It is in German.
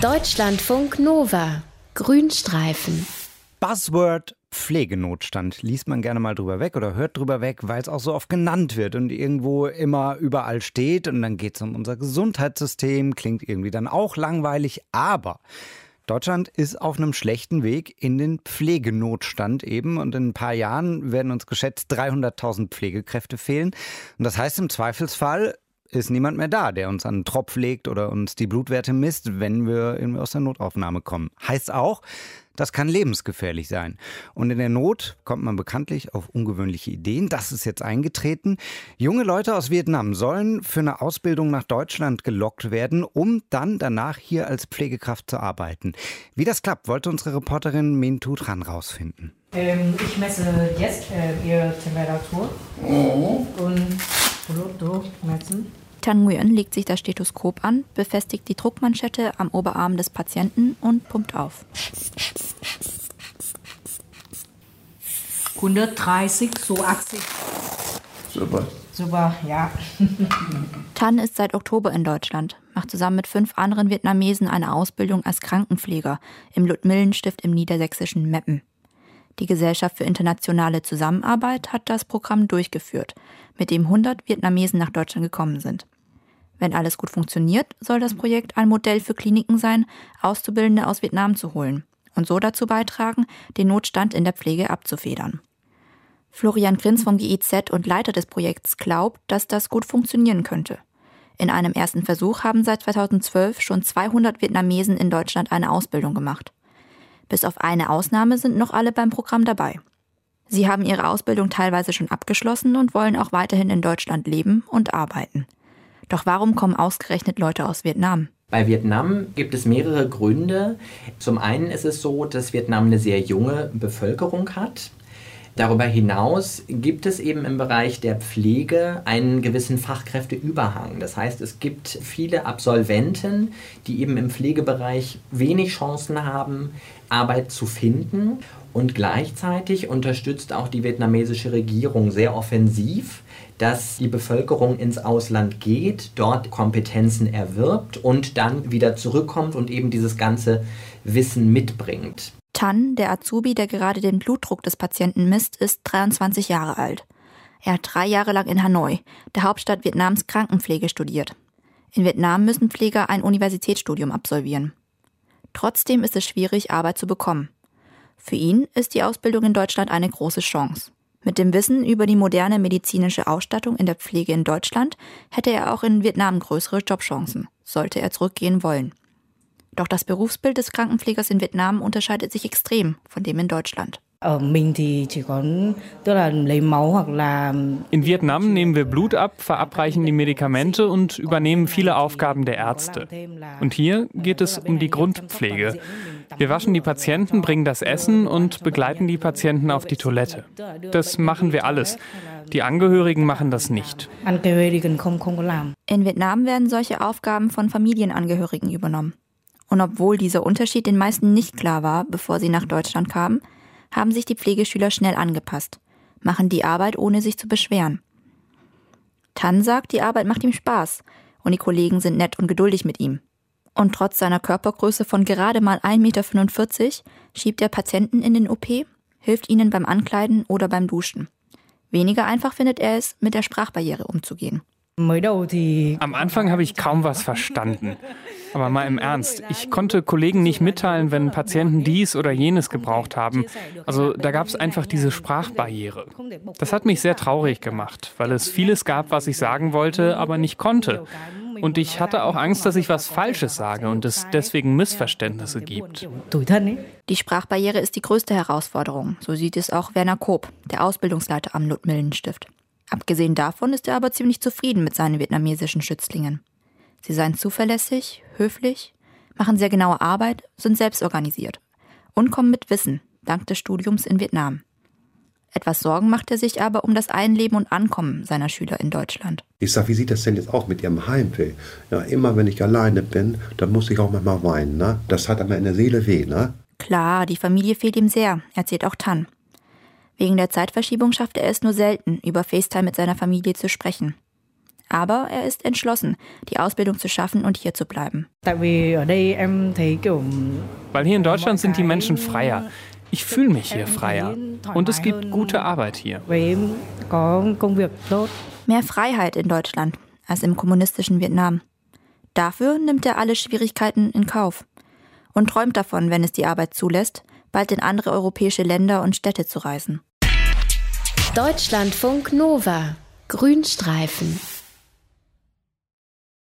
Deutschlandfunk Nova. Grünstreifen. Buzzword Pflegenotstand. Liest man gerne mal drüber weg oder hört drüber weg, weil es auch so oft genannt wird und irgendwo immer überall steht. Und dann geht es um unser Gesundheitssystem, klingt irgendwie dann auch langweilig. Aber Deutschland ist auf einem schlechten Weg in den Pflegenotstand eben. Und in ein paar Jahren werden uns geschätzt 300.000 Pflegekräfte fehlen. Und das heißt im Zweifelsfall, ist niemand mehr da, der uns an den Tropf legt oder uns die Blutwerte misst, wenn wir irgendwie aus der Notaufnahme kommen. Heißt auch, das kann lebensgefährlich sein. Und in der Not kommt man bekanntlich auf ungewöhnliche Ideen. Das ist jetzt eingetreten. Junge Leute aus Vietnam sollen für eine Ausbildung nach Deutschland gelockt werden, um dann danach hier als Pflegekraft zu arbeiten. Wie das klappt, wollte unsere Reporterin Minh Thu Tran rausfinden. Ich messe jetzt Ihre Temperatur und Blutdruck messen. Tan Nguyen legt sich das Stethoskop an, befestigt die Druckmanschette am Oberarm des Patienten und pumpt auf. 130, so 80. Super, ja. Tan ist seit Oktober in Deutschland, macht zusammen mit 5 anderen Vietnamesen eine Ausbildung als Krankenpfleger im Ludmillenstift im niedersächsischen Meppen. Die Gesellschaft für internationale Zusammenarbeit hat das Programm durchgeführt, mit dem 100 Vietnamesen nach Deutschland gekommen sind. Wenn alles gut funktioniert, soll das Projekt ein Modell für Kliniken sein, Auszubildende aus Vietnam zu holen und so dazu beitragen, den Notstand in der Pflege abzufedern. Florian Grins vom GIZ und Leiter des Projekts glaubt, dass das gut funktionieren könnte. In einem ersten Versuch haben seit 2012 schon 200 Vietnamesen in Deutschland eine Ausbildung gemacht. Bis auf eine Ausnahme sind noch alle beim Programm dabei. Sie haben ihre Ausbildung teilweise schon abgeschlossen und wollen auch weiterhin in Deutschland leben und arbeiten. Doch warum kommen ausgerechnet Leute aus Vietnam? Bei Vietnam gibt es mehrere Gründe. Zum einen ist es so, dass Vietnam eine sehr junge Bevölkerung hat. Darüber hinaus gibt es eben im Bereich der Pflege einen gewissen Fachkräfteüberhang. Das heißt, es gibt viele Absolventen, die eben im Pflegebereich wenig Chancen haben, Arbeit zu finden. Und gleichzeitig unterstützt auch die vietnamesische Regierung sehr offensiv, dass die Bevölkerung ins Ausland geht, dort Kompetenzen erwirbt und dann wieder zurückkommt und eben dieses ganze Wissen mitbringt. Tan, der Azubi, der gerade den Blutdruck des Patienten misst, ist 23 Jahre alt. Er hat 3 Jahre lang in Hanoi, der Hauptstadt Vietnams, Krankenpflege studiert. In Vietnam müssen Pfleger ein Universitätsstudium absolvieren. Trotzdem ist es schwierig, Arbeit zu bekommen. Für ihn ist die Ausbildung in Deutschland eine große Chance. Mit dem Wissen über die moderne medizinische Ausstattung in der Pflege in Deutschland hätte er auch in Vietnam größere Jobchancen, sollte er zurückgehen wollen. Doch das Berufsbild des Krankenpflegers in Vietnam unterscheidet sich extrem von dem in Deutschland. In Vietnam nehmen wir Blut ab, verabreichen die Medikamente und übernehmen viele Aufgaben der Ärzte. Und hier geht es um die Grundpflege. Wir waschen die Patienten, bringen das Essen und begleiten die Patienten auf die Toilette. Das machen wir alles. Die Angehörigen machen das nicht. In Vietnam werden solche Aufgaben von Familienangehörigen übernommen. Und obwohl dieser Unterschied den meisten nicht klar war, bevor sie nach Deutschland kamen, haben sich die Pflegeschüler schnell angepasst, machen die Arbeit, ohne sich zu beschweren. Tan sagt, die Arbeit macht ihm Spaß und die Kollegen sind nett und geduldig mit ihm. Und trotz seiner Körpergröße von gerade mal 1,45 Meter schiebt er Patienten in den OP, hilft ihnen beim Ankleiden oder beim Duschen. Weniger einfach findet er es, mit der Sprachbarriere umzugehen. Am Anfang habe ich kaum was verstanden. Aber mal im Ernst, ich konnte Kollegen nicht mitteilen, wenn Patienten dies oder jenes gebraucht haben. Also da gab es einfach diese Sprachbarriere. Das hat mich sehr traurig gemacht, weil es vieles gab, was ich sagen wollte, aber nicht konnte. Und ich hatte auch Angst, dass ich was Falsches sage und es deswegen Missverständnisse gibt. Die Sprachbarriere ist die größte Herausforderung, so sieht es auch Werner Koop, der Ausbildungsleiter am Ludmillenstift. Abgesehen davon ist er aber ziemlich zufrieden mit seinen vietnamesischen Schützlingen. Sie seien zuverlässig, höflich, machen sehr genaue Arbeit, sind selbstorganisiert und kommen mit Wissen, dank des Studiums in Vietnam. Etwas Sorgen macht er sich aber um das Einleben und Ankommen seiner Schüler in Deutschland. Ich sage, wie sieht das denn jetzt aus mit Ihrem Heimweh? Ja, immer wenn ich alleine bin, dann muss ich auch manchmal weinen. Ne? Das hat aber in der Seele weh. Ne? Klar, die Familie fehlt ihm sehr, erzählt auch Tan. Wegen der Zeitverschiebung schafft er es nur selten, über FaceTime mit seiner Familie zu sprechen. Aber er ist entschlossen, die Ausbildung zu schaffen und hier zu bleiben. Weil hier in Deutschland sind die Menschen freier. Ich fühle mich hier freier. Und es gibt gute Arbeit hier. Mehr Freiheit in Deutschland als im kommunistischen Vietnam. Dafür nimmt er alle Schwierigkeiten in Kauf. Und träumt davon, wenn es die Arbeit zulässt, bald in andere europäische Länder und Städte zu reisen. Deutschlandfunk Nova. Grünstreifen.